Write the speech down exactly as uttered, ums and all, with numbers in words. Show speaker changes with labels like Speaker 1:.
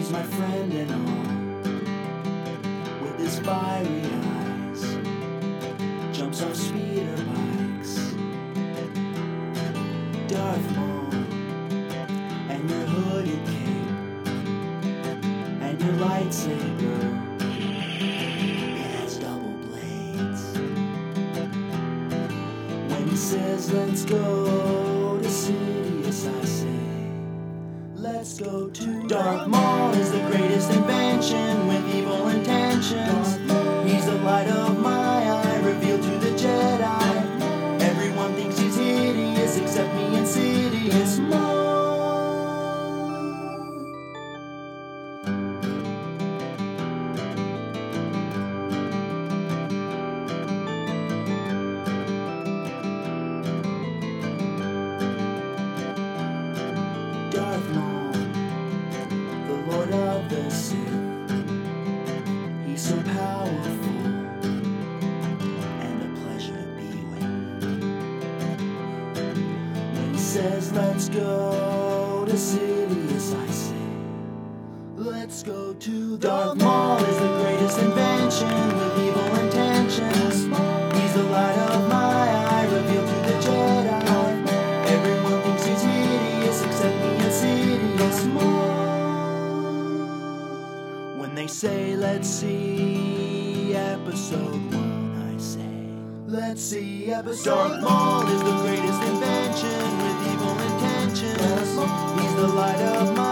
Speaker 1: He's my friend and all, with his fiery eyes, jumps off speeder bikes. Darth Maul, and your hooded cape, and your lightsaber, it has double blades. When he says, let's go to Sidious, I say, let's go to Darth Maul is the greatest invention with evil intentions. He's the light of my eye, revealed to the Jedi. Everyone thinks he's hideous except me and Sidious Maul. Darth Maul, the Lord of the Sith, he's so powerful and a pleasure to be with. When he says, let's go to Sidious, I say, let's go to Darth Maul is the greatest invention with evil intentions. He's the light of my eye, revealed to the Jedi. Everyone thinks he's hideous except me and Sidious Maul. When they say, let's see episode one, I say, let's see episode Darth Maul is the greatest invention with evil intentions. He's the light of my